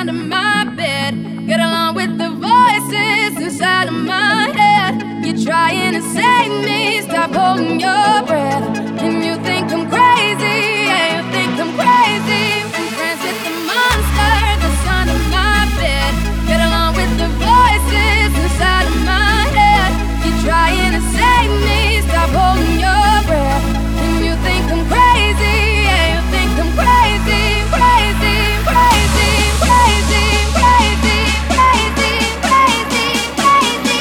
sound of my bed. Get along with the voices inside of my head. You're trying to save me, stop holding your breath. And you think I'm crazy, yeah, you think I'm crazy. I'm friends with the monster that's under my bed. Get along with the voices inside of my head. You're trying to save me, stop holding your breath. And you think I'm crazy, yeah, you think I'm crazy, crazy, crazy, crazy, crazy, crazy, crazy, crazy,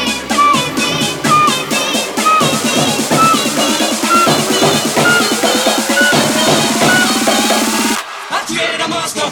I created a monster.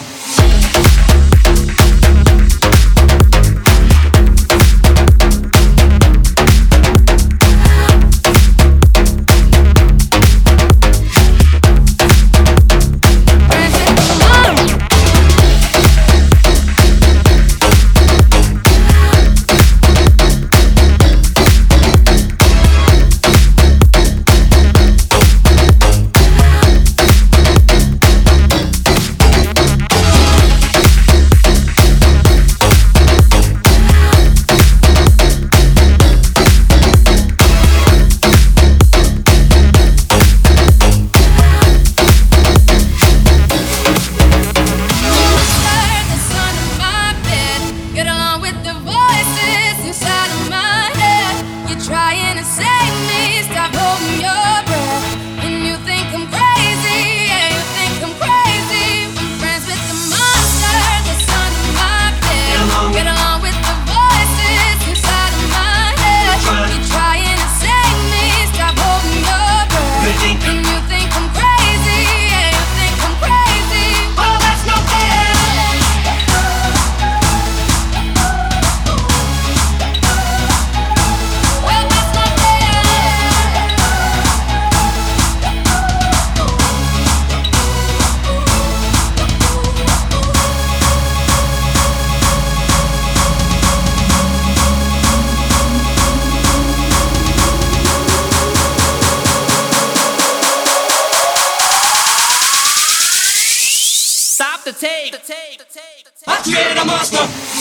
Trying to save me, stop holding your breath. And you think I'm crazy, yeah, you think I'm crazy. I'm friends with the monster that's under my bed. Get along with the voices inside of my head. You're trying to save me, stop holding your breath. And you think I'm crazy, yeah, you think I'm crazy. Oh, that's no fair. Stop the tape. I created a monster.